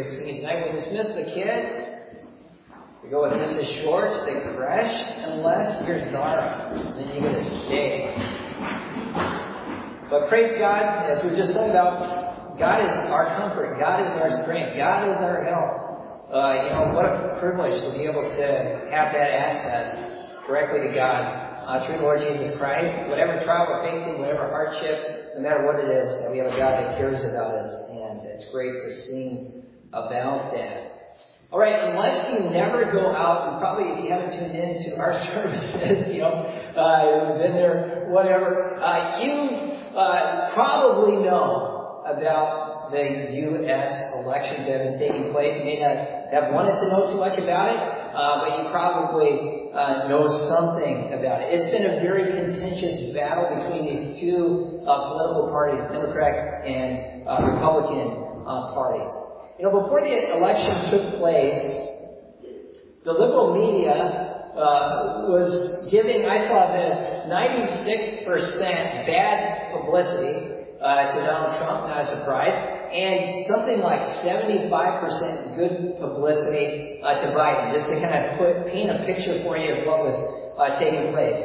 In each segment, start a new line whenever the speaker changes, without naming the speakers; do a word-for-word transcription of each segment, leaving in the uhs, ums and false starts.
great singing tonight. We'll dismiss the kids. We go with Missus Short, the creche, unless you're Zara. Then you get to stay. But praise God, as we just said about, God is our comfort. God is our strength. God is our help. Uh, you know, what a privilege to be able to have that access directly to God uh, through the Lord Jesus Christ. Whatever trial we're facing, whatever hardship, no matter what it is, that we have a God that cares about us. And it's great to sing about that. All right, unless you never go out, and probably if you haven't tuned in to our services, you know, uh, been there, whatever, uh, you uh, probably know about the U S elections that have been taking place. You may not have wanted to know too much about it, uh, but you probably uh, know something about it. It's been a very contentious battle between these two uh, political parties, Democrat and uh, Republican uh, parties. You know, before the election took place, the liberal media uh, was giving, I saw this, ninety-six percent bad publicity uh, to Donald Trump, not a surprise, and something like seventy-five percent good publicity uh, to Biden, just to kind of put, paint a picture for you of what was uh, taking place.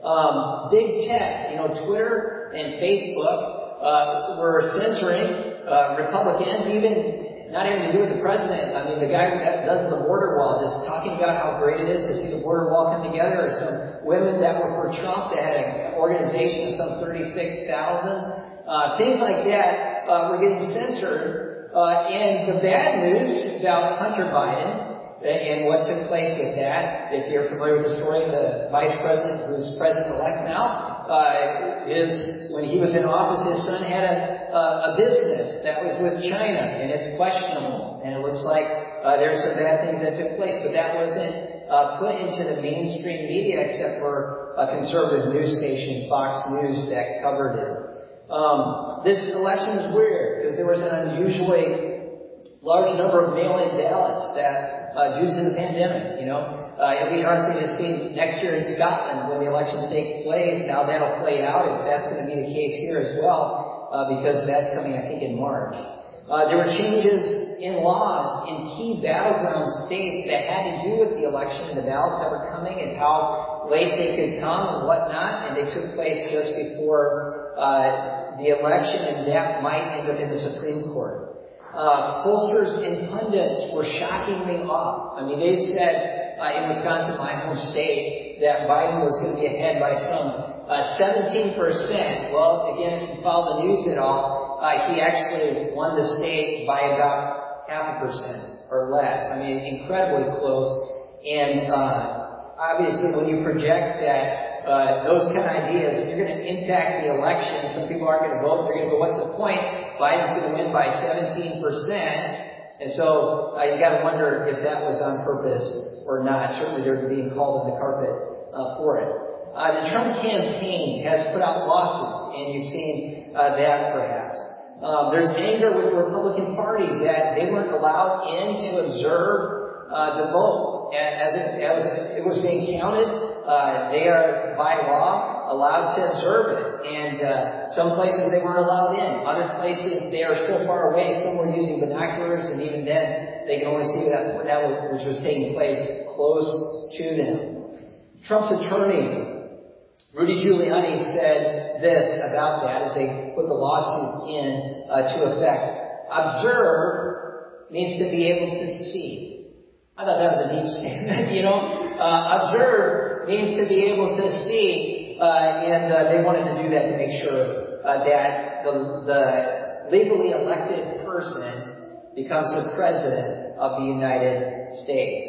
Um, big tech, you know, Twitter and Facebook uh, were censoring uh, Republicans, even not having to do with the president. I mean, the guy that does the border wall, just talking about how great it is to see the border wall come together, or some women that were for Trump that had an organization of some thirty-six thousand. Uh, things like that uh, were getting censored. Uh, and the bad news about Hunter Biden and what took place with that, if you're familiar with the story, the vice president, who's president-elect now, uh, is, when he was in office, his son had a Uh, a business that was with China, and it's questionable. And it looks like uh, there's some bad things that took place, but that wasn't uh, put into the mainstream media except for a conservative news station, Fox News, that covered it. Um, this election is weird because there was an unusually large number of mail-in ballots that uh, due to the pandemic, you know. Uh, it'll be interesting to see next year in Scotland when the election takes place, how that'll play out, if that's going to be the case here as well. Uh, because that's coming, I think, in March. Uh, there were changes in laws in key battleground states that had to do with the election and the ballots that were coming and how late they could come and whatnot, and they took place just before uh, the election, and that might end up in the Supreme Court. Uh, pollsters and pundits were shockingly off. I mean, they said uh, in Wisconsin, my home state, that Biden was going to be ahead by some Uh, seventeen percent. Well, again, if you follow the news at all, uh, he actually won the state by about half a percent or less. I mean, incredibly close. And uh, obviously, when you project that uh, those kind of ideas, you're going to impact the election. Some people aren't going to vote. They're going to go, what's the point? Biden's going to win by seventeen percent. And so uh, you got to wonder if that was on purpose or not. Certainly, they're being called on the carpet uh, for it. Uh, the Trump campaign has put out lawsuits, and you've seen uh, that perhaps. Um, there's anger with the Republican Party that they weren't allowed in to observe uh, the vote. As it, as it was being counted, uh, they are, by law, allowed to observe it. And uh, some places they weren't allowed in. Other places they are so far away, some were using binoculars, and even then they can only see that, that which was taking place close to them. Trump's attorney, Rudy Giuliani, said this about that as they put the lawsuit in uh, to effect. Observe means to be able to see. I thought that was a neat statement, you know. Uh, observe means to be able to see, uh, and uh, they wanted to do that to make sure uh, that the, the legally elected person becomes the president of the United States.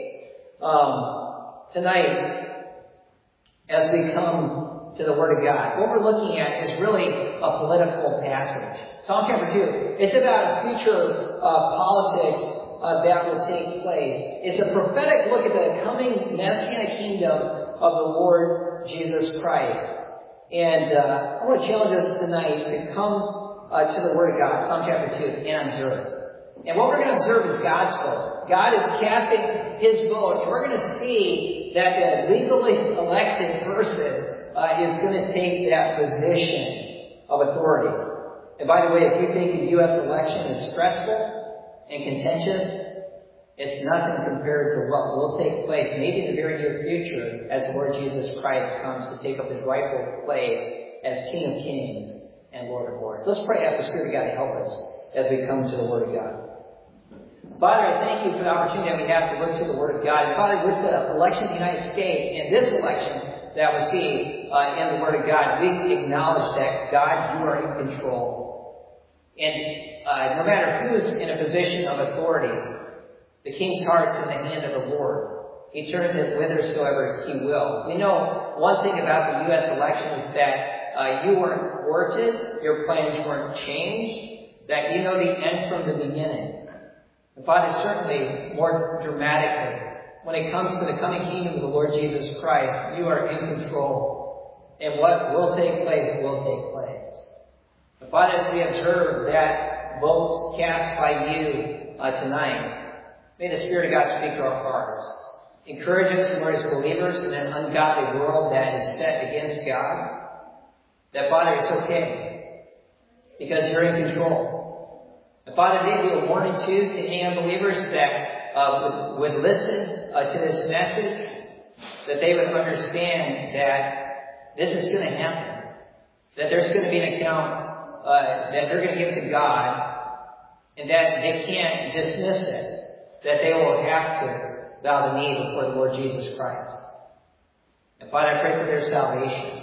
Um, tonight, as we come to the Word of God, what we're looking at is really a political passage. Psalm chapter two. It's about future uh, politics uh, that will take place. It's a prophetic look at the coming Messianic kingdom of the Lord Jesus Christ. And uh, I want to challenge us tonight to come uh, to the Word of God, Psalm chapter two, and observe. And what we're going to observe is God's vote. God is casting His vote, and we're going to see that the legally elected person Uh, is going to take that position of authority. And by the way, if you think the U S election is stressful and contentious, It's nothing compared to what will take place, maybe in the very near future, as the Lord Jesus Christ comes to take up his rightful place as King of Kings and Lord of Lords. Let's pray, ask the Spirit of God to help us as we come to the Word of God. Father, I thank you for the opportunity that we have to look to the Word of God. And Father, with the election of the United States and this election that we see uh, in the Word of God, we acknowledge that, God, you are in control. And uh, no matter who's in a position of authority, the king's heart's in the hand of the Lord. He turns it whithersoever he will. We know one thing about the U S election is that uh, you weren't thwarted, your plans weren't changed, that you know the end from the beginning. And Father, certainly more dramatically, when it comes to the coming kingdom of the Lord Jesus Christ, you are in control. And what will take place will take place. And Father, as we observe that vote cast by you uh, tonight, may the Spirit of God speak to our hearts. Encourage us, Lord, as believers in an ungodly world that is set against God. That, Father, it's okay, because you're in control. And Father, may be a warning, too, to any unbelievers that uh, would, would listen uh, to this message, that they would understand that this is going to happen, that there's going to be an account uh, that they're going to give to God, and that they can't dismiss it, that they will have to bow the knee before the Lord Jesus Christ. And Father, I pray for their salvation.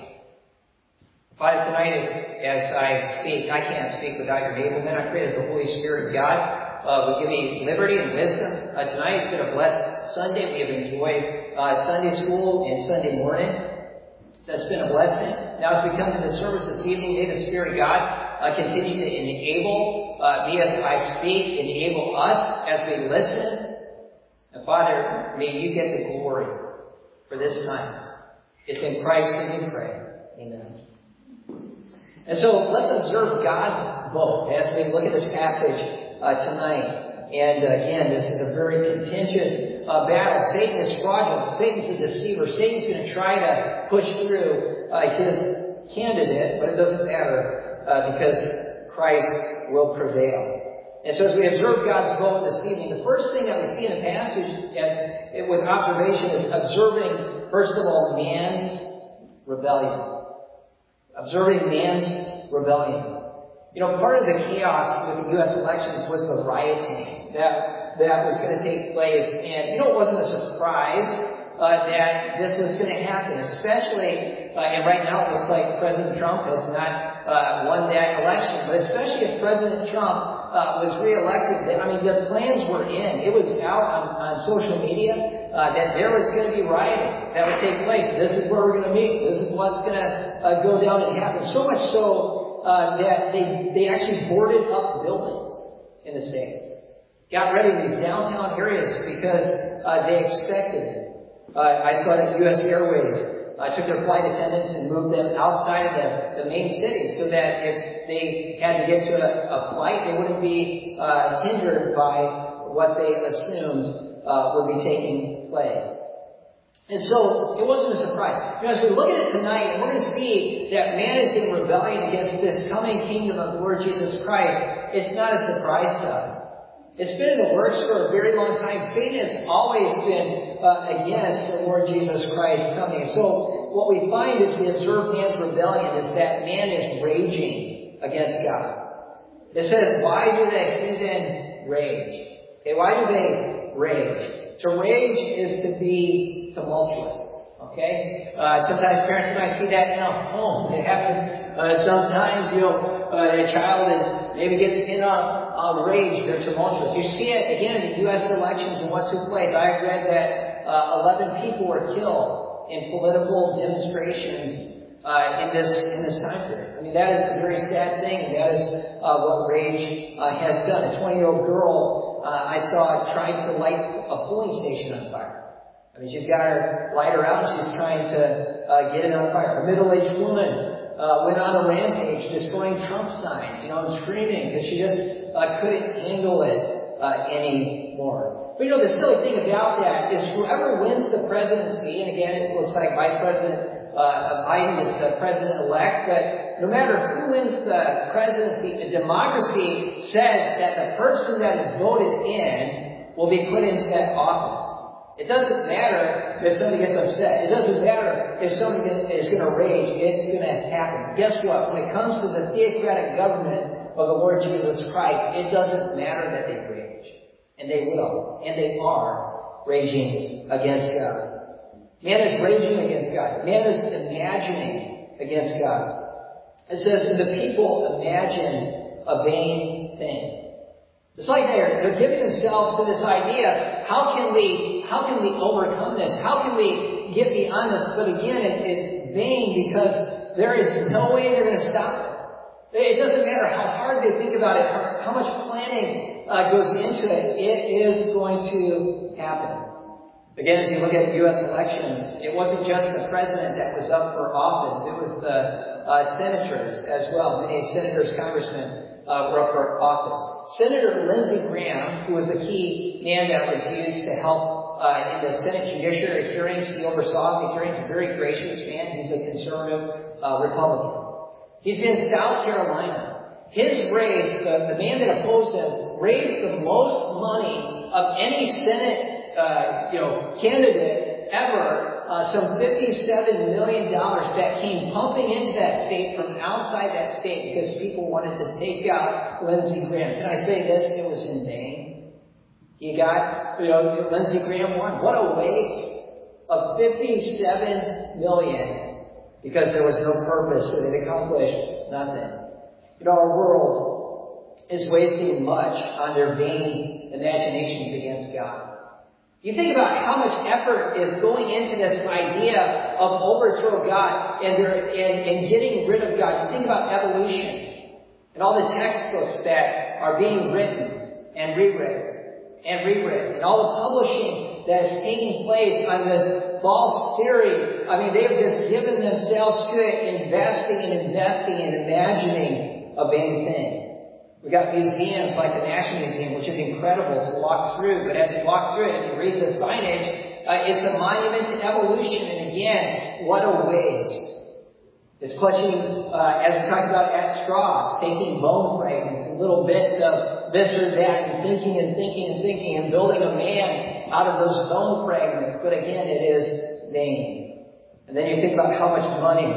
Father, tonight as, as I speak, I can't speak without your enablement. I pray that the Holy Spirit of God uh, will give me liberty and wisdom. Uh, tonight has been a blessed Sunday. We have enjoyed uh, Sunday school and Sunday morning. That's been a blessing. Now as we come to the service this evening, may the Spirit of God uh, continue to enable uh, me as I speak, enable us as we listen. And Father, may you get the glory for this time. It's in Christ that we pray. Amen. And so let's observe God's vote as we look at this passage uh, tonight. And uh, again, this is a very contentious uh, battle. Satan is fraudulent. Satan's a deceiver. Satan's going to try to push through uh, his candidate, but it doesn't matter uh, because Christ will prevail. And so as we observe God's vote this evening, the first thing that we see in the passage as, with observation is observing, first of all, man's rebellion. Observing man's rebellion. You know, part of the chaos with the U S elections was the rioting that, that was going to take place. And, you know, it wasn't a surprise uh, that this was going to happen, especially, uh, and right now it looks like President Trump has not uh, won that election, but especially if President Trump Uh, was reelected. I mean, the plans were in. It was out on, on social media uh, that there was going to be rioting that would take place. This is where we're going to meet. This is what's going to uh, go down and happen. So much so uh, that they they actually boarded up buildings in the States. Got ready in these downtown areas because uh, they expected it. Uh, I saw that U S Airways I took their flight attendants and moved them outside of the, the main city so that if they had to get to a, a flight, they wouldn't be uh, hindered by what they assumed uh, would be taking place. And so it wasn't a surprise. You know, as we look at it tonight, we're going to see that man is in rebellion against this coming kingdom of the Lord Jesus Christ. It's not a surprise to us. It's been in the works for a very long time. Satan has always been uh, against the Lord Jesus Christ coming. So what we find as we observe man's rebellion is that man is raging against God. It says, why do the heathen rage? Okay, why do they rage? To rage is to be tumultuous. Okay? Uh, sometimes parents might see that in a home. It happens uh, sometimes, you know, uh, a child is maybe gets in a, a rage. They're tumultuous. You see it again in the U S elections and what took place. I've read that uh, eleven people were killed in political demonstrations uh, in this in this time period. I mean, that is a very sad thing, and that is uh, what rage uh, has done. A twenty-year-old girl uh, I saw trying to light a polling station on fire. I mean, she's got her lighter out, and she's trying to uh, get it on fire. A middle-aged woman uh, went on a rampage, destroying Trump signs, you know, and screaming because she just uh, couldn't handle it uh, anymore. But you know, the silly thing about that is whoever wins the presidency, and again, it looks like Vice President uh, Biden is the president-elect, but no matter who wins the presidency, the democracy says that the person that is voted in will be put into that office. It doesn't matter if somebody gets upset. It doesn't matter if somebody is going to rage. It's going to happen. Guess what? When it comes to the theocratic government of the Lord Jesus Christ, it doesn't matter that they rage. And they will. And they are raging against God. Man is raging against God. Man is imagining against God. It says, and the people imagine a vain thing. It's like they're, they're giving themselves to this idea, how can we, how can we overcome this? How can we get beyond this? But again, it, it's vain because there is no way they're going to stop it. It doesn't matter how hard they think about it, how, how much planning uh, goes into it, it is going to happen. Again, as you look at U S elections, it wasn't just the president that was up for office, it was the uh, senators as well. Many senators, congressmen, Uh, were up for office. Senator Lindsey Graham, who was a key man that was used to help uh, in the Senate Judiciary hearings, he oversaw the hearings, a very gracious man. He's a conservative uh, Republican. He's in South Carolina. His race, the, the man that opposed him, raised the most money of any Senate uh, you know, candidate ever. Uh, some fifty-seven million dollars that came pumping into that state from outside that state because people wanted to take out Lindsey Graham. Can I say this? It was in vain. He got, you know, Lindsey Graham won. What a waste of fifty-seven million dollars because there was no purpose, so it accomplished nothing. You know, our world is wasting much on their vain imaginations against God. You think about how much effort is going into this idea of overthrow God and, and, and getting rid of God. You think about evolution and all the textbooks that are being written and rewritten and rewritten and all the publishing that is taking place on this false theory. I mean, they've just given themselves to it, investing and investing and imagining a vain thing. We've got museums like the National Museum, which is incredible to walk through. But as you walk through it and you read the signage, uh, it's a monument to evolution. And again, what a waste. It's clutching, uh, as we talked about, at straws, taking bone fragments and little bits of this or that and thinking and thinking and thinking and building a man out of those bone fragments. But again, it is vain. And then you think about how much money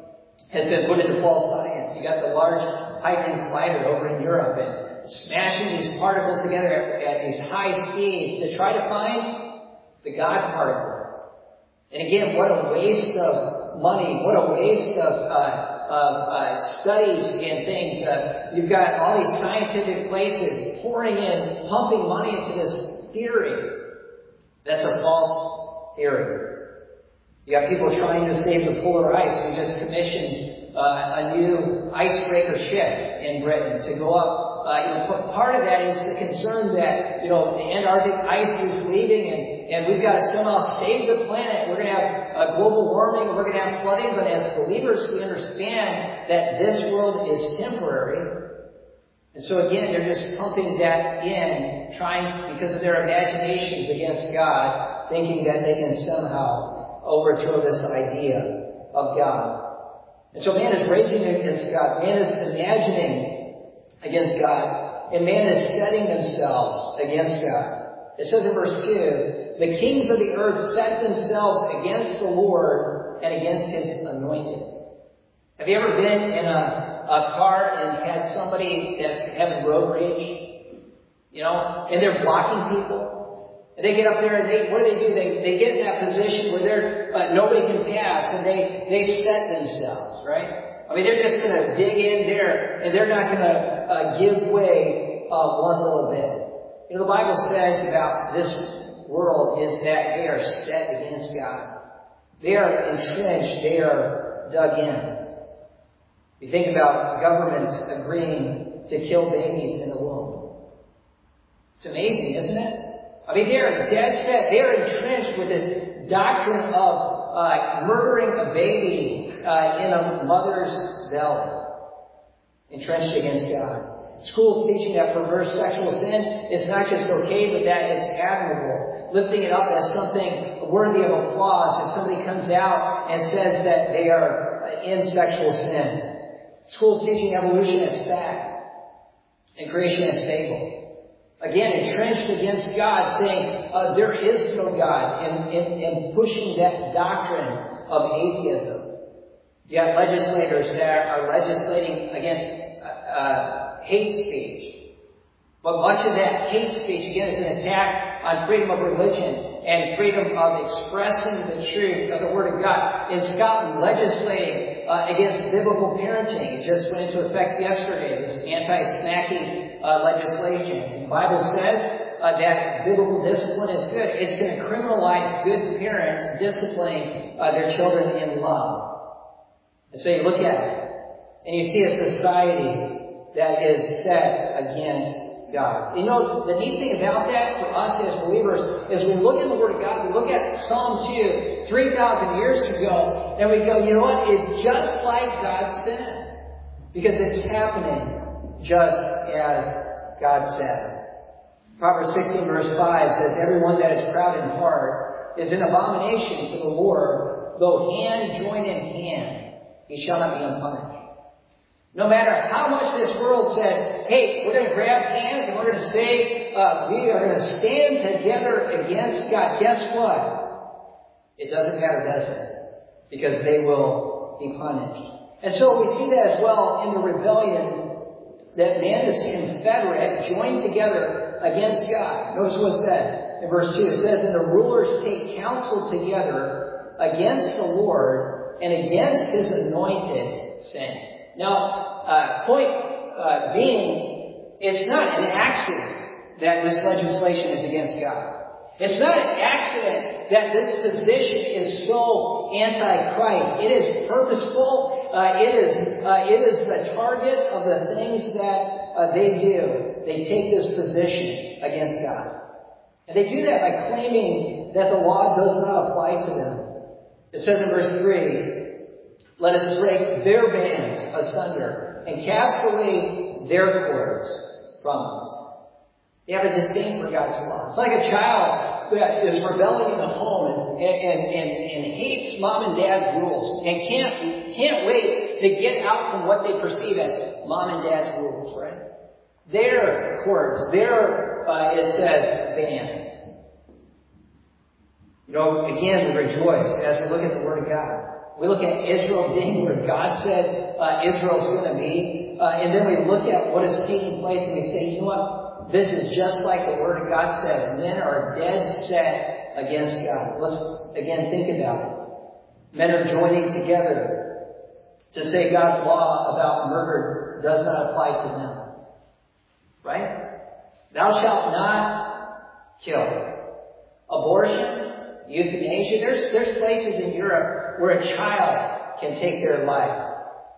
has been put into false science. You got the Large Hadron Collider over in Europe and smashing these particles together at, at these high speeds to try to find the God particle. And again, what a waste of money, what a waste of, uh, of uh, studies and things. Uh, you've got all these scientific places pouring in, pumping money into this theory. That's a false theory. You got people trying to save the polar ice. We just commissioned uh, a new icebreaker ship in Britain to go up. Uh, you know, part of that is the concern that, you know, the Antarctic ice is leaving and, and we've got to somehow save the planet. We're going to have uh, global warming. We're going to have flooding. But as believers, we understand that this world is temporary. And so again, they're just pumping that in, trying, because of their imaginations against God, thinking that they can somehow overthrow this idea of God. And so man is raging against God. Man is imagining against God. And man is setting themselves against God. It says in verse two, the kings of the earth set themselves against the Lord and against His anointed. Have you ever been in a, a car and had somebody that's having road rage? You know, and they're blocking people? And they get up there and they, what do they do? They, they get in that position where they're, uh, nobody can pass and they, they set themselves, right? I mean, they're just going to dig in there and they're not going to uh, give way uh, one little bit. You know, the Bible says about this world is that they are set against God. They are entrenched. They are dug in. You think about governments agreeing to kill babies in the womb. It's amazing, isn't it? I mean, they're dead set. They're entrenched with this doctrine of uh, murdering a baby uh, in a mother's belly. Entrenched against God. Schools teaching that perverse sexual sin is not just okay, but that it's admirable. Lifting it up as something worthy of applause if somebody comes out and says that they are in sexual sin. Schools teaching evolution as fact and creation as fable. Again, entrenched against God, saying uh, there is no God, and, and, and pushing that doctrine of atheism. You have legislators that are legislating against uh, hate speech. But much of that hate speech, again, is an attack on freedom of religion and freedom of expressing the truth of the Word of God. In Scotland, legislating uh, against biblical parenting. It just went into effect yesterday, this anti-smacking uh, legislation. The Bible says uh, that biblical discipline is good. It's going to criminalize good parents disciplining uh, their children in love. And so you look at it, and you see a society that is set against God. You know, the neat thing about that for us as believers is we look at the Word of God, we look at Psalm two, three thousand years ago, and we go, you know what, it's just like God says. Because it's happening just as God says. Proverbs sixteen verse five says, everyone that is proud in heart is an abomination to the Lord, though hand join in hand, he shall not be unpunished. No matter how much this world says, hey, we're going to grab hands and we're going to say, uh, we are going to stand together against God. Guess what? It doesn't matter, does it? Because they will be punished. And so we see that as well in the rebellion, that man is confederate, joined together against God. Notice what it says in verse two. It says, and the rulers take counsel together against the Lord and against his anointed, saying. Now, uh, point uh, being, it's not an accident that this legislation is against God. It's not an accident that this position is so anti-Christ. It is purposeful. Uh, it is uh, it is the target of the things that uh, they do. They take this position against God. And they do that by claiming that the law does not apply to them. It says in verse three, let us break their bands asunder and cast away their cords from us. They have a disdain for God's law. It's like a child that is rebelling in the home and, and, and, and hates mom and dad's rules and can't, can't wait to get out from what they perceive as mom and dad's rules, right? Their cords, their, uh, it says, bands. You know, again, we rejoice as we look at the Word of God. We look at Israel being where God said uh, Israel's going to be. Uh, and then we look at what is taking place and we say, you know what? This is just like the Word of God said. Men are dead set against God. Let's, again, think about it. Men are joining together to say God's law about murder does not apply to them. Right? Thou shalt not kill. Abortion, euthanasia. There's, there's places in Europe where a child can take their life.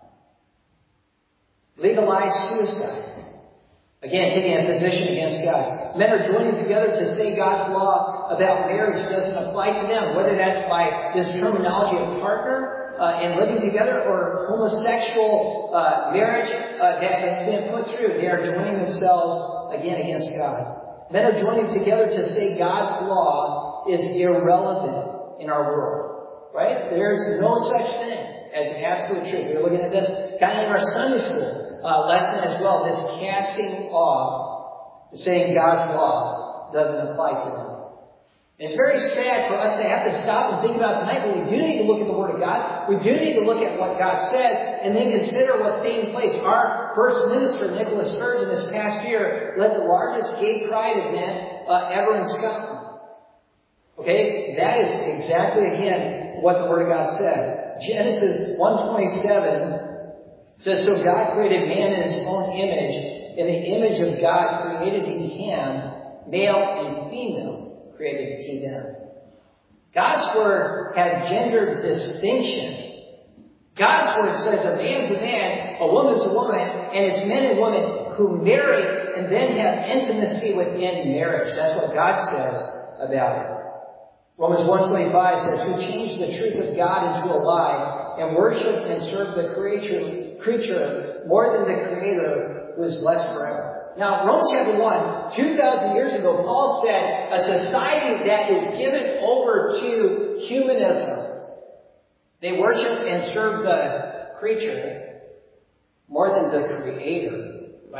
Legalize suicide. Again, taking a position against God. Men are joining together to say God's law about marriage doesn't apply to them, whether that's by this terminology of partner uh, and living together or homosexual uh, marriage uh, that has been put through. They are joining themselves again against God. Men are joining together to say God's law is irrelevant in our world. Right? There's no such thing as absolute truth. We were looking at this kind of in our Sunday school uh, lesson as well. This casting off, saying God's law doesn't apply to them. And it's very sad for us to have to stop and think about tonight, but we do need to look at the Word of God. We do need to look at what God says and then consider what's taking place. Our first minister, Nicholas Sturgeon, this past year led the largest gay pride event uh, ever in Scotland. Okay, that is exactly, again, what the Word of God says. Genesis one twenty-seven says, so God created man in his own image. In the image of God created he him, male and female created he them. God's Word has gender distinction. God's Word says a man's a man, a woman's a woman, and it's men and women who marry and then have intimacy within marriage. That's what God says about it. Romans one twenty-five says, who changed the truth of God into a lie and worship and serve the creature, creature more than the Creator who is blessed forever. Now, Romans chapter one, two thousand years ago, Paul said a society that is given over to humanism. They worship and serve the creature more than the Creator, right?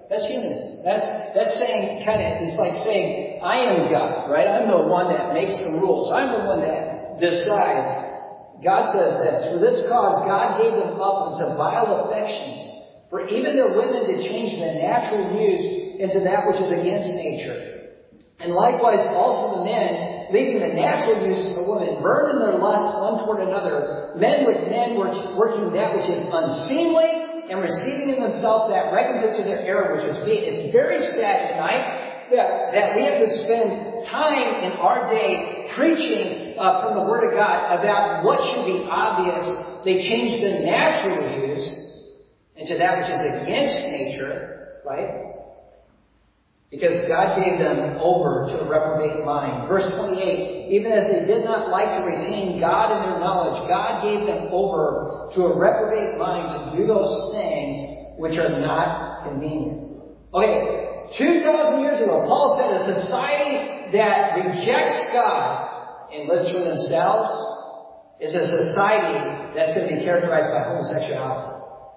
That's humanism. That's, that's saying, kind of, it's like saying, I am God, right? I'm the one that makes the rules. I'm the one that decides. God says this, for this cause God gave them up into vile affections, for even their women did change the natural use into that which is against nature. And likewise also the men, leaving the natural use of the woman, burned in their lust one toward another, men with men working that which is unseemly, and receiving in themselves that recompense of their error which is meet. It's very sad tonight that, that we have to spend time in our day preaching uh, from the Word of God about what should be obvious. They changed the natural use into that which is against nature, right? Because God gave them over to a reprobate mind. Verse twenty-eight, even as they did not like to retain God in their knowledge, God gave them over to a reprobate mind to do those things which are not convenient. Okay, two thousand years ago, Paul said a society that rejects God and lives for themselves is a society that's going to be characterized by homosexuality.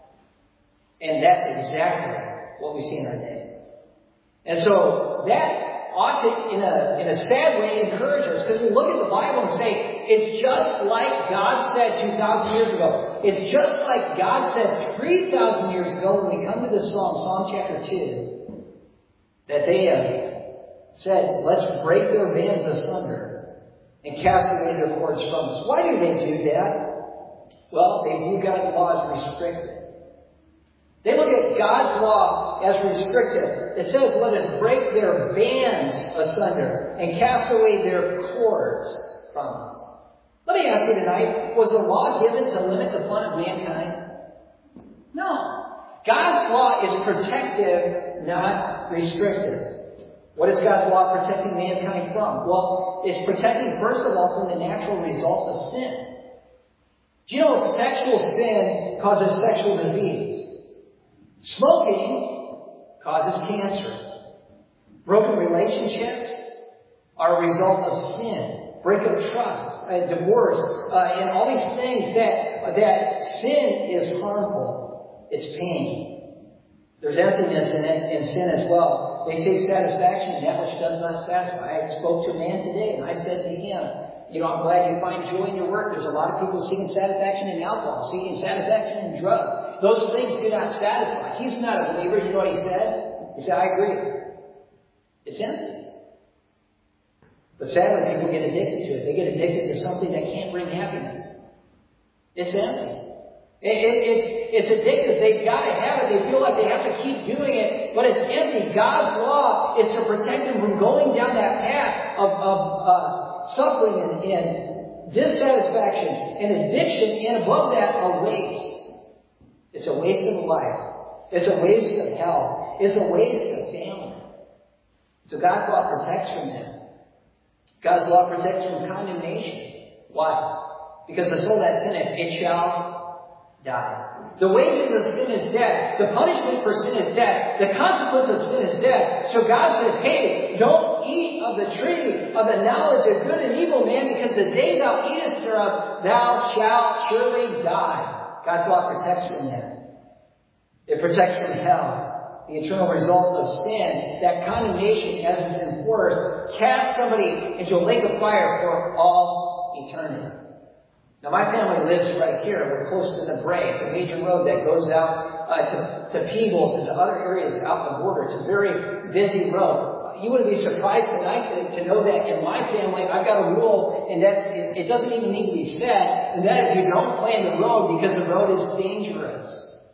And that's exactly what we see in our day. And so that ought to, in a, in a sad way, encourage us, because we look at the Bible and say, it's just like God said two thousand years ago. It's just like God said three thousand years ago when we come to this Psalm, Psalm chapter two, that they have said, let's break their bands asunder and cast away their cords from us. Why do they do that? Well, they view God's law as restrictive. They look at God's law as restrictive. It says, let us break their bands asunder and cast away their cords from us. Let me ask you tonight, was the law given to limit the fun of mankind? No. God's law is protective, not restrictive. What is God's law protecting mankind from? Well, it's protecting, first of all, from the natural result of sin. Do you know sexual sin causes sexual disease? Smoking causes cancer. Broken relationships are a result of sin. Breakup trust, uh, divorce, uh, and all these things that, uh, that sin is harmful. It's pain. There's emptiness in it, in sin as well. They say satisfaction in that which does not satisfy. I spoke to a man today and I said to him, you know, I'm glad you find joy in your work. There's a lot of people seeking satisfaction in alcohol, seeking satisfaction in drugs. Those things do not satisfy. He's not a believer. You know what he said? He said, I agree. It's empty. But sadly, people get addicted to it. They get addicted to something that can't bring happiness. It's empty. It, it, it's, it's addictive. They've got to have it. They feel like they have to keep doing it, but it's empty. God's law is to protect them from going down that path of, of uh, suffering and, and dissatisfaction and addiction, and above that, a waste. It's a waste of life. It's a waste of health. It's a waste of family. So God's law protects from that. God's law protects from condemnation. Why? Because the soul that sinneth, it shall die. The wages of sin is death. The punishment for sin is death. The consequence of sin is death. So God says, hey, don't eat of the tree of the knowledge of good and evil, man, because the day thou eatest thereof, thou shalt surely die. God's law protects from that. It protects from hell. The eternal result of sin, that condemnation as it's enforced, casts somebody into a lake of fire for all eternity. Now, my family lives right here. We're close to the Bray. It's a major road that goes out uh, to, to Peebles and to other areas out the border. It's a very busy road. You wouldn't be surprised tonight to, to know that in my family, I've got a rule, and that's it, it doesn't even need to be said, and that is you don't play in the road because the road is dangerous.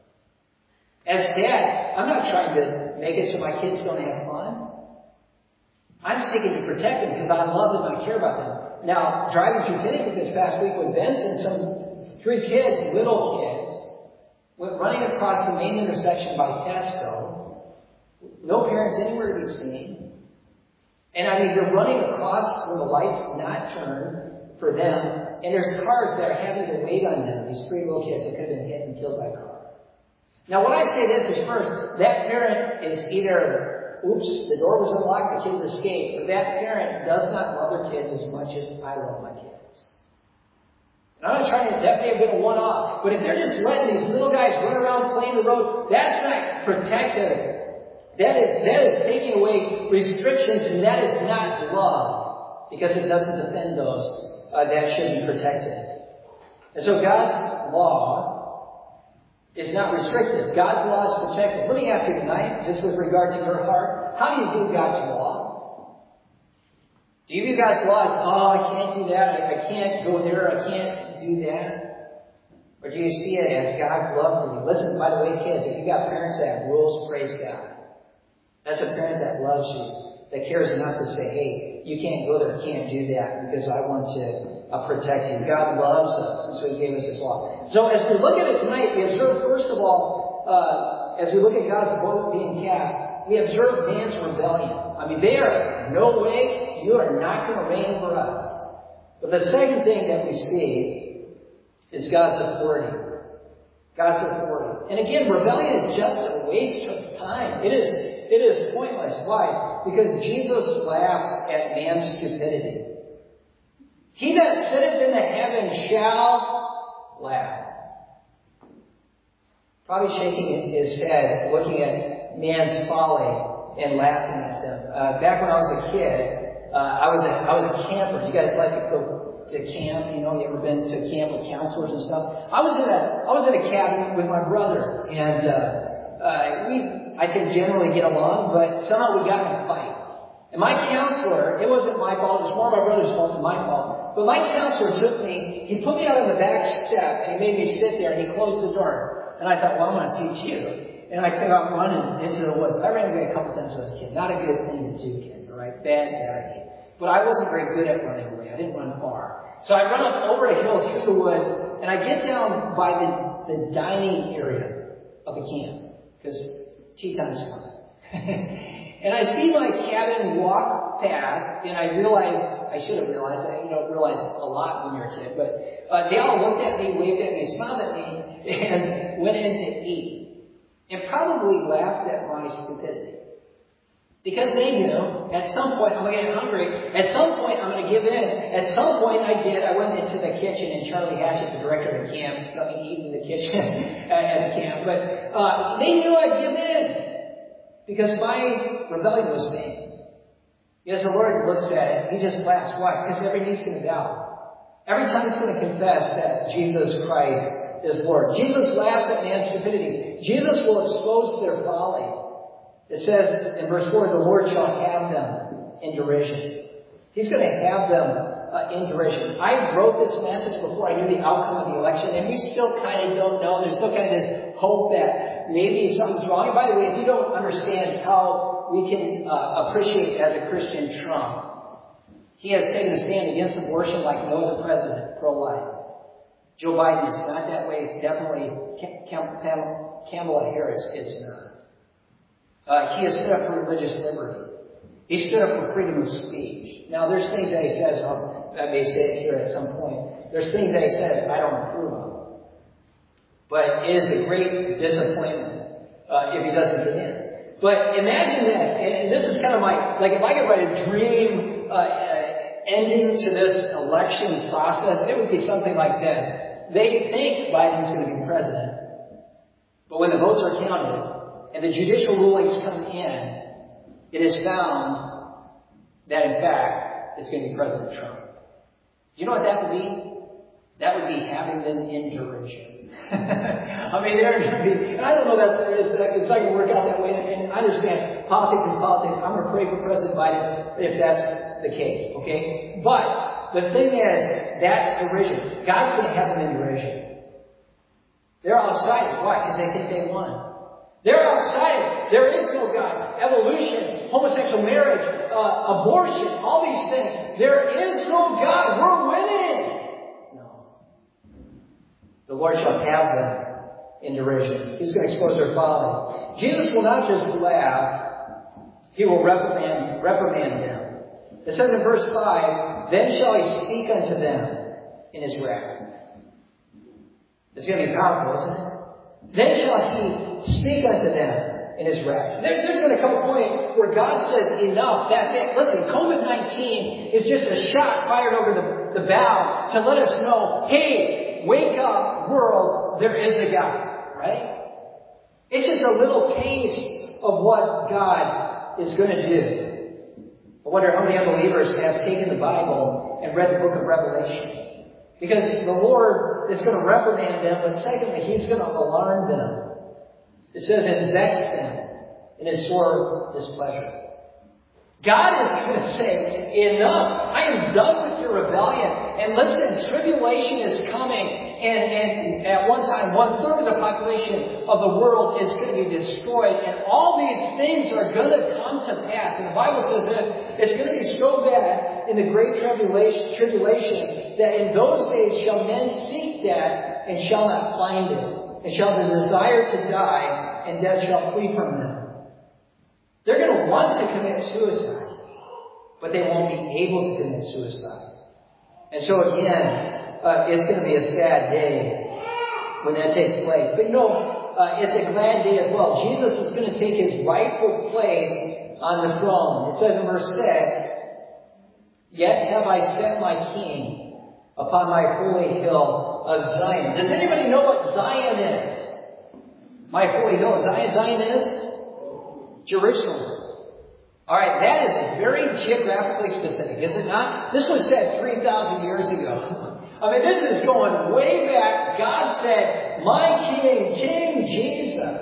As dad, I'm not trying to make it so my kids don't have fun. I'm seeking to protect them because I love them and I care about them. Now, driving through Connecticut this past week with Benson, some three kids, little kids, went running across the main intersection by Tesco. No parents anywhere to be seen. And I mean, they're running across where the light's not turned for them. And there's cars that are having to wait on them. These three little kids that could have been hit and killed by a car. Now, when I say this is first, that parent is either, oops, the door was unlocked, the kids escaped, or that parent does not love their kids as much as I love my kids. And I'm not trying to, that may have been a one-off, but if they're just letting these little guys run around playing the road, that's not protective That is, that is taking away restrictions, and that is not love, because it doesn't defend those uh, that should be protected. And so God's law is not restrictive. God's law is protective. Let me ask you tonight, just with regard to your heart, how do you view God's law? Do you view God's law as, oh, I can't do that, I, I can't go there, I can't do that? Or do you see it as God's love for you? Listen, by the way, kids, if you got parents that have rules, praise God. That's a parent that loves you, that cares enough to say, hey, you can't go there, can't do that, because I want to uh, protect you. God loves us, and so He gave us His law. So as we look at it tonight, we observe, first of all, uh, as we look at God's vote being cast, we observe man's rebellion. I mean, they are, no way, you are not going to reign over us. But the second thing that we see is God's authority. God's authority. And again, rebellion is just a waste of time. It is It is pointless. Why? Because Jesus laughs at man's stupidity. He that sitteth in the heaven shall laugh. Probably shaking his head, looking at man's folly and laughing at them. Uh, back when I was a kid, uh, I was a, I was a camper. You guys like to go to camp? You know, you ever been to camp with counselors and stuff? I was in a, I was in a cabin with my brother, and uh, uh, we. I can generally get along, but somehow we got in a fight. And my counselor, it wasn't my fault, it was more my brother's fault than my fault. But my counselor took me, he put me out on the back step, and he made me sit there, and he closed the door. And I thought, well, I'm going to teach you. And I took out running into the woods. I ran away a couple times when I was a kid. Not a good thing to do, kids, all right? Bad, bad idea. But I wasn't very good at running away. I didn't run far. So I run up over a hill through the woods, and I get down by the, the dining area of the camp. Because tea time's coming. And I see my cabin walk past, and I realized, I should have realized, I, you know, realized a lot when you're a kid, but uh, they all looked at me, waved at me, smiled at me, and went in to eat. And probably laughed at my stupidity. Because they knew, at some point, I'm going to get hungry. At some point, I'm going to give in. At some point, I did. I went into the kitchen, and Charlie Hatchett, the director of the camp, let me eat in the kitchen at, at the camp. But uh, they knew I'd give in. Because my rebellion was vain. As the Lord looks at it, He just laughs. Why? Because every knee's going to bow. Every tongue's going to confess that Jesus Christ is Lord. Jesus laughs at man's stupidity. Jesus will expose their folly. It says in verse four, the Lord shall have them in derision. He's going to have them uh, in derision. I wrote this message before I knew the outcome of the election, and we still kind of don't know. There's still kind of this hope that maybe something's wrong. And by the way, if you don't understand how we can uh, appreciate as a Christian Trump, he has taken a stand against abortion like no other president, pro-life. Joe Biden is not that way. It's definitely Kamala Harris is not. Uh, he has stood up for religious liberty. He stood up for freedom of speech. Now, there's things that he says, I'll, I may say it here at some point. There's things that he says I don't approve of. But it is a great disappointment uh, if he doesn't get in. But imagine this, and this is kind of my, like if I could write a dream uh, uh, ending to this election process, it would be something like this. They think Biden's going to be president, but when the votes are counted, and the judicial rulings come in, it is found that, in fact, it's going to be President Trump. Do you know what that would be? That would be having them in derision. I mean, they're going to be, and I don't know that it's, it's not going to work out that way. And I understand politics and politics. I'm going to pray for President Biden if that's the case, okay? But the thing is, that's derision. God's going to have them in derision. They're all excited. Why? Because they think they won. They're outside. There is no God. Evolution, homosexual marriage, uh, abortion, all these things. There is no God. We're winning. No. The Lord shall have them in derision. He's going to expose their folly. Jesus will not just laugh. He will reprimand, reprimand them. It says in verse five, then shall He speak unto them in His wrath. It's going to be powerful, isn't it? Then shall He speak unto them in His wrath. There, there's going to come a point where God says, enough, that's it. Listen, covid nineteen is just a shot fired over the, the bow to let us know, hey, wake up, world, there is a God, right? It's just a little taste of what God is going to do. I wonder how many unbelievers have taken the Bible and read the book of Revelation. Because the Lord is going to reprimand them, but secondly, He's going to alarm them. It says it's vexed them in His sore displeasure. God is going to say, enough. I am done with your rebellion. And listen, tribulation is coming. And, and at one time, one third of the population of the world is going to be destroyed. And all these things are going to come to pass. And the Bible says that it's going to be so bad in the great tribulation, tribulation that in those days shall men seek death and shall not find it. And shall desire to die, and death shall flee from them. They're going to want to commit suicide, but they won't be able to commit suicide. And so again, uh, it's going to be a sad day when that takes place. But you know, uh, it's a glad day as well. Jesus is going to take His rightful place on the throne. It says in verse six, "Yet have I set my King upon my holy hill of Zion." Does anybody know what Zion is? My holy hill. Zion, Zion is? Jerusalem. All right, that is very geographically specific, is it not? This was said three thousand years ago. I mean, this is going way back. God said, my King, King Jesus,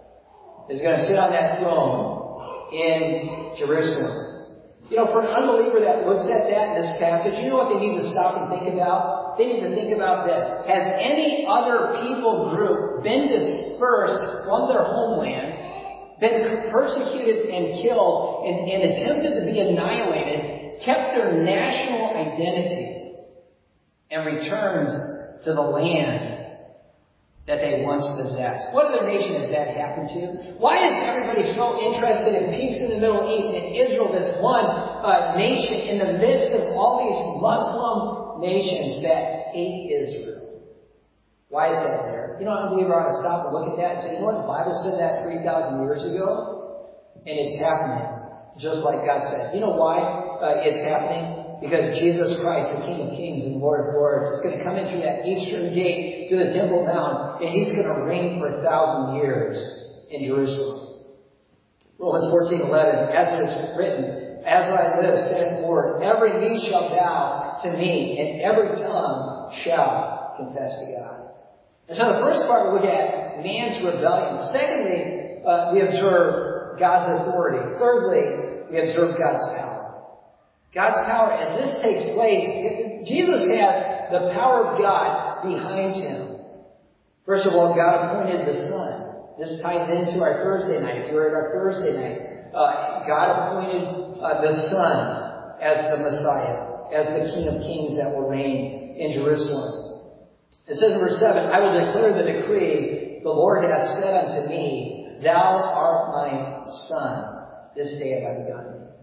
is going to sit on that throne in Jerusalem. You know, for an unbeliever that looks at that in this passage, you know what they need to stop and think about? They need to think about this. Has any other people group been dispersed from their homeland, been persecuted and killed, and, and attempted to be annihilated, kept their national identity, and returned to the land that they once possessed? What other nation has that happened to? Why is everybody so interested in peace in the Middle East and Israel, this one uh, nation in the midst of all these Muslim nations that hate Israel? Why is that there? You know, I believe I ought to stop and look at that and say, you know what, the Bible said that three thousand years ago, and it's happening just like God said. You know why uh, it's happening? Because Jesus Christ, the King of Kings and Lord of Lords, is going to come in through that eastern gate to the Temple Mount, and He's going to reign for a thousand years in Jerusalem. Romans fourteen eleven, as it is written, "As I live, saith the Lord, every knee shall bow to me, and every tongue shall confess to God." And so the first part we look at man's rebellion. Secondly, uh, we observe God's authority. Thirdly, we observe God's power. God's power, as this takes place, Jesus has the power of God behind Him. First of all, God appointed the Son. This ties into our Thursday night. If you were at our Thursday night, uh, God appointed uh, the Son as the Messiah, as the King of Kings that will reign in Jerusalem. It says in verse seven, "I will declare the decree, the Lord hath said unto me, Thou art my Son, this day have I begotten thee."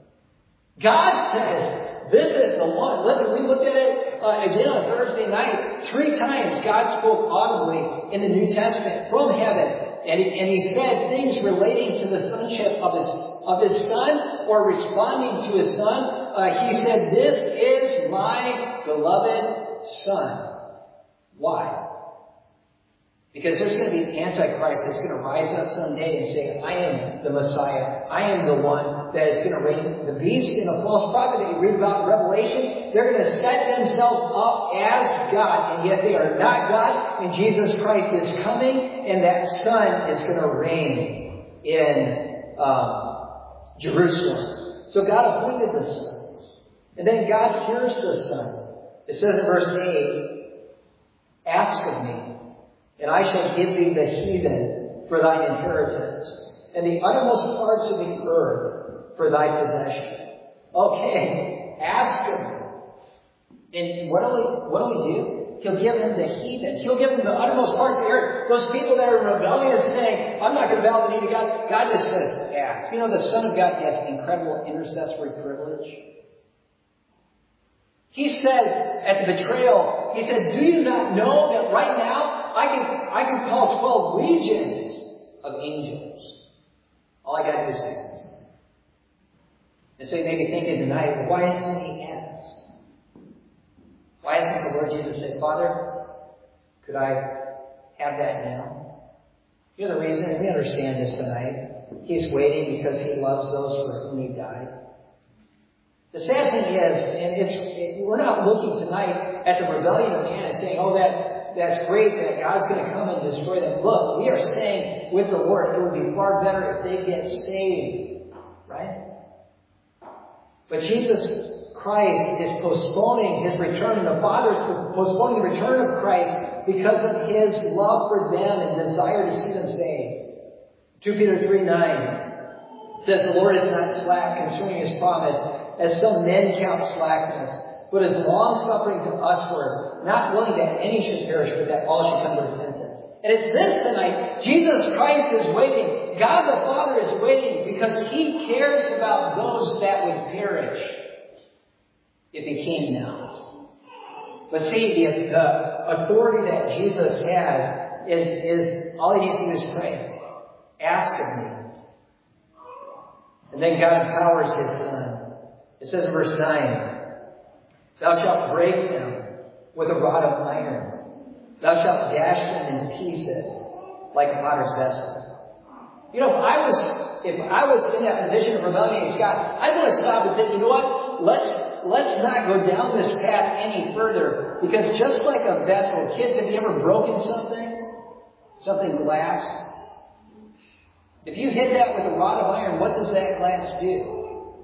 God says, this is the one. Listen, we looked at it uh, again on Thursday night. Three times God spoke audibly in the New Testament from heaven. And he, and he said things relating to the sonship of his, of his Son, or responding to his Son. Uh, he said, "This is my beloved Son." Why? Because there's going to be an Antichrist that's going to rise up someday and say, I am the Messiah. I am the one that is going to reign. The beast and the false prophet that you read about in Revelation, they're going to set themselves up as God, and yet they are not God. And Jesus Christ is coming, and that Son is going to reign in um, Jerusalem. So God appointed the Son. And then God hears the Son. It says in verse eight, "Ask of me, and I shall give thee the heathen for thine inheritance, and the uttermost parts of the earth for thy possession." Okay, ask him. And what will he, what will he do? He'll give him the heathen. He'll give him the uttermost parts of the earth. Those people that are rebellious saying, I'm not going to bow the knee to God. God just says, ask. You know, the Son of God has incredible intercessory privilege. He said at the betrayal, he said, "Do you not know that right now I can I can call twelve legions of angels? All I got to do is ask." And so you may be thinking tonight, well, why isn't he asked? Why hasn't the Lord Jesus said, "Father, could I have that now?" You know the reason? We understand this tonight. He's waiting because He loves those for whom He died. The sad thing is, and it's it, we're not looking tonight at the rebellion of man and saying, oh, that, that's great that God's going to come and destroy them. Look, we are saying with the Lord, it would be far better if they get saved. Right? But Jesus Christ is postponing His return, and the Father is postponing the return of Christ because of His love for them and desire to see them saved. Second Peter three nine says, the Lord is not slack concerning His promise, as some men count slackness, but is long-suffering to usward, not willing that any should perish, but that all should come to repentance. And it's this tonight. Jesus Christ is waiting. God the Father is waiting because He cares about those that would perish if He came now. But see, the, the authority that Jesus has is, is all He needs to do is pray. Ask of me. And then God empowers His Son. It says in verse nine, thou shalt break them with a rod of iron. Thou shalt dash them in pieces like a potter's vessel. You know, if I was if I was in that position of rebellion against God, I'd want to stop and think, you know what? Let's let's not go down this path any further. Because just like a vessel, kids, have you ever broken something? Something glass? If you hit that with a rod of iron, what does that glass do?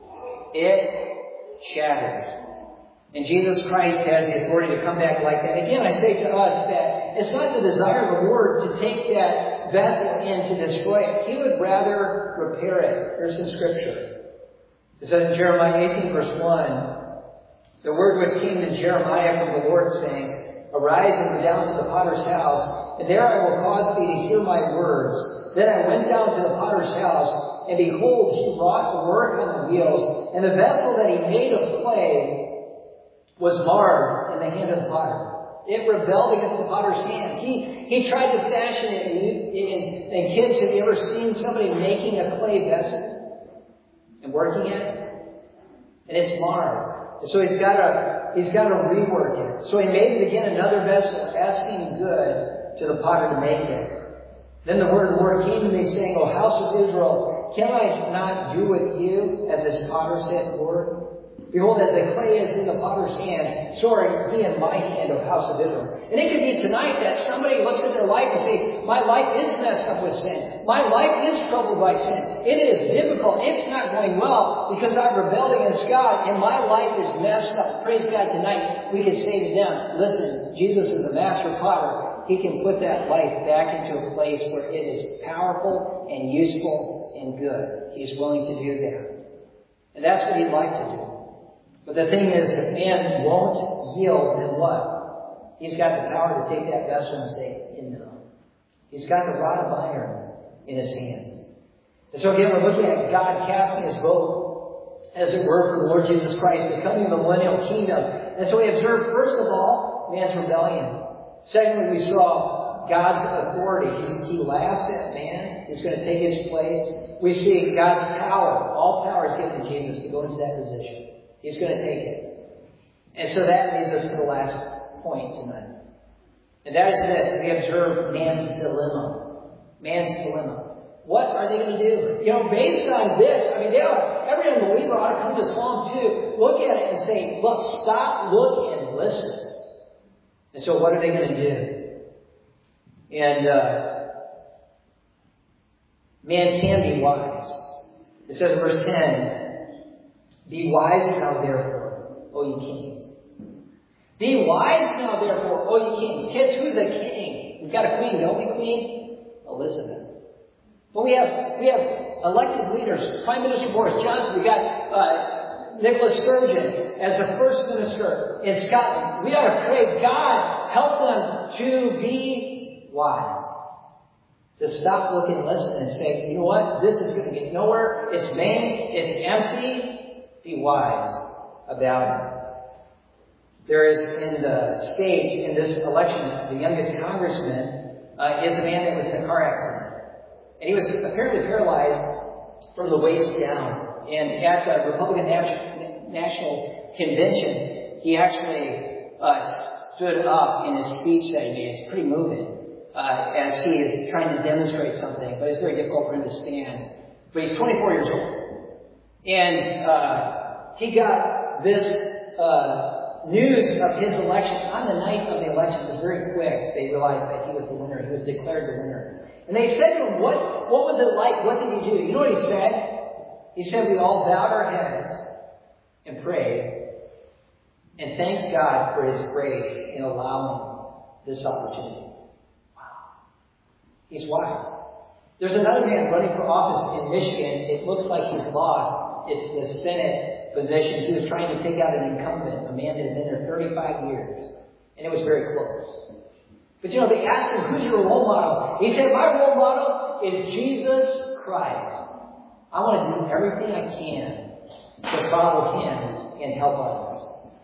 It shatters. And Jesus Christ has the authority to come back like that. Again, I say to us that it's not the desire of the Lord to take that vessel and to destroy it. He would rather repair it. Here's some scripture. It says in Jeremiah eighteen verse one, the word which came to Jeremiah from the Lord saying, arise and go down to the potter's house, and there I will cause thee to hear my words. Then I went down to the potter's house, and behold, he wrought work on the wheels, and the vessel that he made of clay was marred in the hand of the potter. It rebelled against the potter's hand. He he tried to fashion it. And, and, and kids, have you ever seen somebody making a clay vessel and working at it? And it's marred. And so he's got to he's got to rework it. So he made it again another vessel, asking good to the potter to make it. Then the word of the Lord came to me, saying, O house of Israel, can I not do with you as this potter said, Lord? Behold, as the clay is in the potter's hand, so are he in my hand, O house of Israel. And it could be tonight that somebody looks at their life and says, my life is messed up with sin. My life is troubled by sin. It is difficult. It's not going well because I've rebelled against God and my life is messed up. Praise God, tonight we could say to them, listen, Jesus is the master potter. He can put that life back into a place where it is powerful and useful and good. He's willing to do that. And that's what he'd like to do. But the thing is, if man won't yield, then what? He's got the power to take that vessel and say, no. He's got the rod of iron in his hand. And so again, we're looking at God casting his vote, as it were, for the Lord Jesus Christ, the coming of the millennial kingdom. And so we observe, first of all, man's rebellion. Secondly, we saw God's authority. He, he laughs at man. He's going to take his place. We see God's power. All power is given to Jesus to go into that position. He's going to take it. And so that leads us to the last point tonight. And that is this. We observe man's dilemma. Man's dilemma. What are they going to do? You know, based on this, I mean, they ought, every unbeliever ought to come to Psalm two, look at it and say, look, stop, look, and listen. And so what are they going to do? And uh, man can be wise. It says in verse ten, be wise now therefore, O ye kings. Be wise now therefore, O ye kings. Kids, who's a king? We've got a queen, don't we, queen? Elizabeth. But we have we have elected leaders. Prime Minister Boris Johnson. We got uh, Nicola Sturgeon as the first minister in Scotland. We ought to pray, God, help them to be wise. To stop, look, and listen and say, you know what? This is going to get nowhere. It's vain. It's empty. Be wise about it. There is in the States, in this election, the youngest congressman uh, is a man that was in a car accident. And he was apparently paralyzed from the waist down. And at the Republican National, National Convention, he actually uh, stood up in his speech that he made. It's pretty moving uh, as he is trying to demonstrate something. But it's very difficult for him to stand. But he's twenty-four years old. And uh, he got this uh, news of his election on the night of the election. It was very quick. They realized that he was the winner. He was declared the winner. And they said to him, what, what was it like? What did he do? You know what he said? He said, we all bowed our heads and prayed and thanked God for His grace in allowing this opportunity. Wow. He's wise. There's another man running for office in Michigan. It looks like he's lost. It's the Senate position. He was trying to take out an incumbent, a man that had been there thirty-five years. And it was very close. But you know, they asked him, who's your role model? He said, my role model is Jesus Christ. I want to do everything I can to follow Him and help others.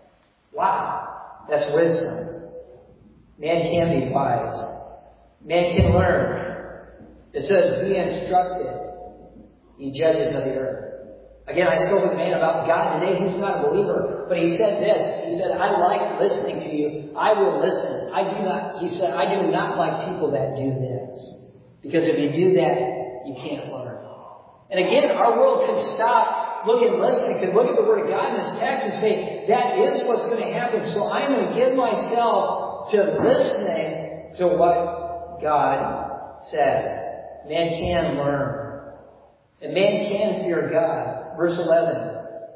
Wow. That's wisdom. Man can be wise. Man can learn. It says, be instructed, ye judges of the earth. Again, I spoke with a man about God today. He's not a believer, but he said this. He said, I like listening to you. I will listen. I do not, he said, I do not like people that do this. Because if you do that, you can't learn. And again, our world could stop, look and listen, could look at the Word of God in this text and say, that is what's going to happen. So I'm going to give myself to listening to what God says. Man can learn. And man can fear God. Verse eleven.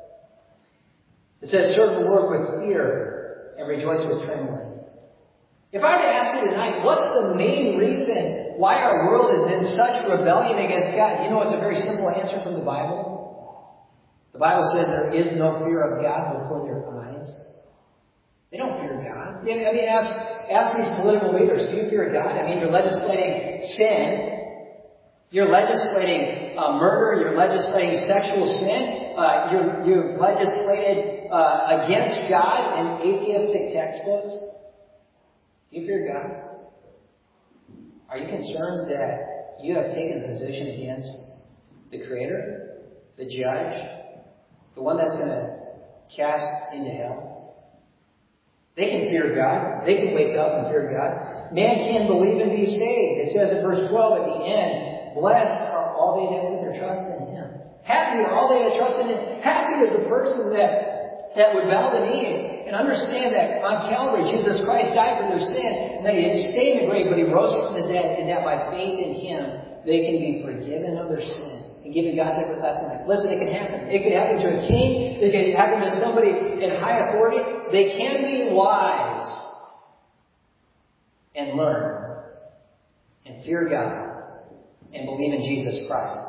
It says, serve the Lord with fear and rejoice with trembling. If I were to ask you tonight, what's the main reason why our world is in such rebellion against God? You know, it's a very simple answer from the Bible. The Bible says there is no fear of God before their eyes. They don't fear God. I mean, ask, ask these political leaders, do you fear God? I mean, you're legislating sin. You're legislating uh, murder. You're legislating sexual sin. Uh, you're, you've legislated uh, against God in atheistic textbooks. Do you fear God? Are you concerned that you have taken a position against the Creator, the Judge, the one that's going to cast into hell? They can fear God. They can wake up and fear God. Man can believe and be saved. It says in verse twelve at the end, blessed are all they that put their trust in Him. Happy are all they that trust in Him. Happy is the person that, that would bow the knee and understand that on Calvary, Jesus Christ died for their sin, and that He didn't stay in the grave, but He rose from the dead, and that by faith in Him, they can be forgiven of their sin and given God's everlasting life. Listen, it can happen. It can happen to a king. It can happen to somebody in high authority. They can be wise and learn and fear God and believe in Jesus Christ.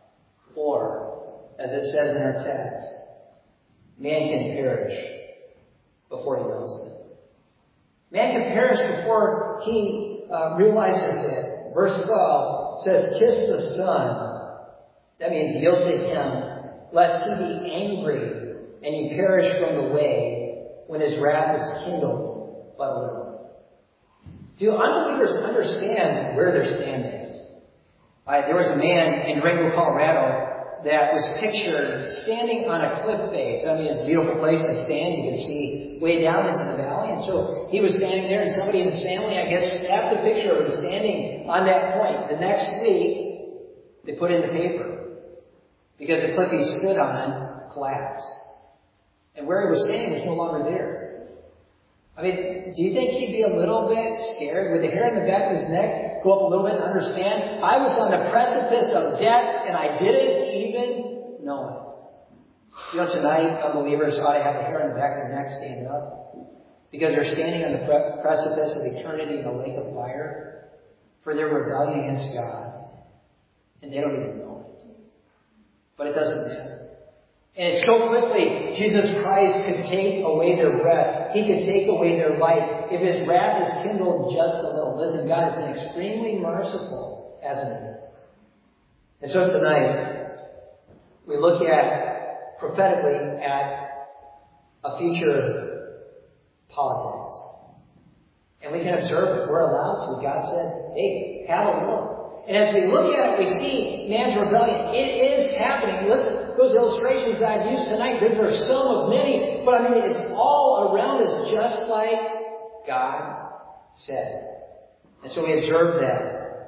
Or, as it says in our text, man can perish before he knows it. Man can perish before he uh, realizes it. Verse twelve says, kiss the Son. That means yield to Him, lest He be angry and you perish from the way when His wrath is kindled but a little. Do unbelievers understand where they're standing? Uh, there was a man in Durango, Colorado, that was pictured standing on a cliff face. I mean, it's a beautiful place to stand. You can see way down into the valley. And so he was standing there, and somebody in his family, I guess, snapped a picture of him standing on that point. The next week, they put it in the paper because the cliff he stood on collapsed. And where he was standing was no longer there. I mean, do you think he'd be a little bit scared? Would the hair on the back of his neck go up a little bit and understand? I was on the precipice of death and I didn't even know it. You know, tonight, unbelievers ought to have the hair on the back of their neck stand up because they're standing on the pre- precipice of eternity in a lake of fire for their rebellion against God. And they don't even know it. But it doesn't matter. And so quickly, Jesus Christ could take away their breath. He could take away their life. If His wrath is kindled just a little. Listen, God has been extremely merciful, hasn't He? And so tonight, we look at, prophetically, at a future politics. And we can observe it. We're allowed to. God said, hey, have a look. And as we look at it, we see man's rebellion. It is happening. Listen, those illustrations that I've used tonight, those are some of many. But I mean, it's all around us just like God said. And so we observe that.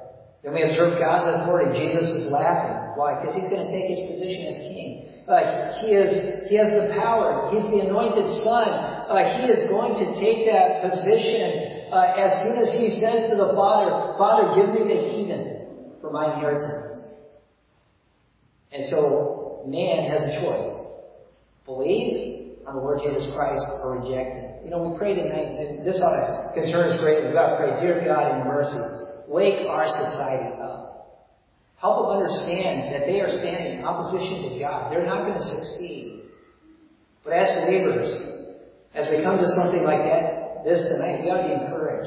Then we observe God's authority. Jesus is laughing. Why? Because he's going to take his position as king. Uh, he is, he has the power. He's the anointed son. Uh, he is going to take that position uh, as soon as he says to the Father, Father, give me the heathen for my inheritance. And so man has a choice. Believe on the Lord Jesus Christ or reject him. You know, we pray tonight, and this ought to concern us greatly. We've got to pray, dear God, in mercy, wake our society up. Help them understand that they are standing in opposition to God. They're not going to succeed. But as believers, as we come to something like that, this tonight, we ought to be encouraged.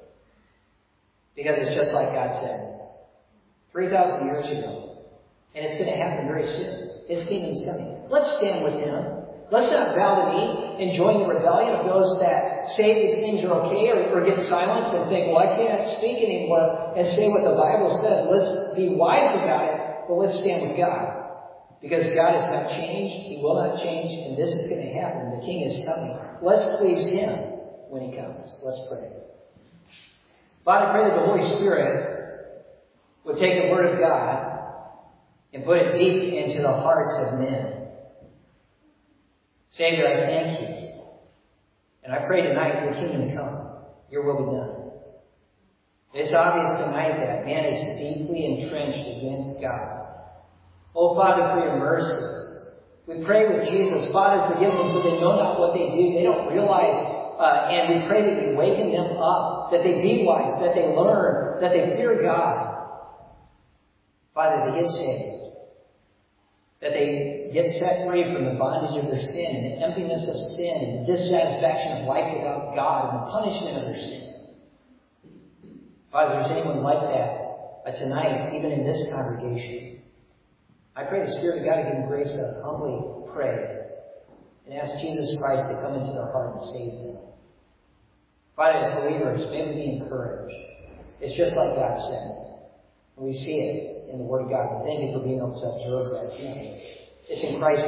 Because it's just like God said. three thousand years ago. And it's going to happen very soon. His kingdom's coming. Let's stand with him. Let's not bow the knee and join the rebellion of those that say these things are okay or, or get silenced and think, well, I can't speak anymore and say what the Bible says. Let's be wise about it, but let's stand with God. Because God has not changed. He will not change. And this is going to happen. The King is coming. Let's please him when he comes. Let's pray. Father, I pray that the Holy Spirit would take the Word of God and put it deep into the hearts of men. Savior, I thank you. And I pray tonight your kingdom come. Your will be done. It's obvious tonight that man is deeply entrenched against God. Oh, Father, for your mercy. We pray with Jesus, Father, forgive them, for they know not what they do. They don't realize. Uh, and we pray that you waken them up, that they be wise, that they learn, that they fear God. Father, they get saved. That they get set free from the bondage of their sin and the emptiness of sin and the dissatisfaction of life without God and the punishment of their sin. Father, if there's anyone like that uh, tonight, even in this congregation, I pray the Spirit of God to give them grace to humbly pray and ask Jesus Christ to come into their heart and save them. Father, as believers, may we be encouraged. It's just like God said. And we see it in the Word of God. And thank you for being able to observe that tonight. It's in Christ.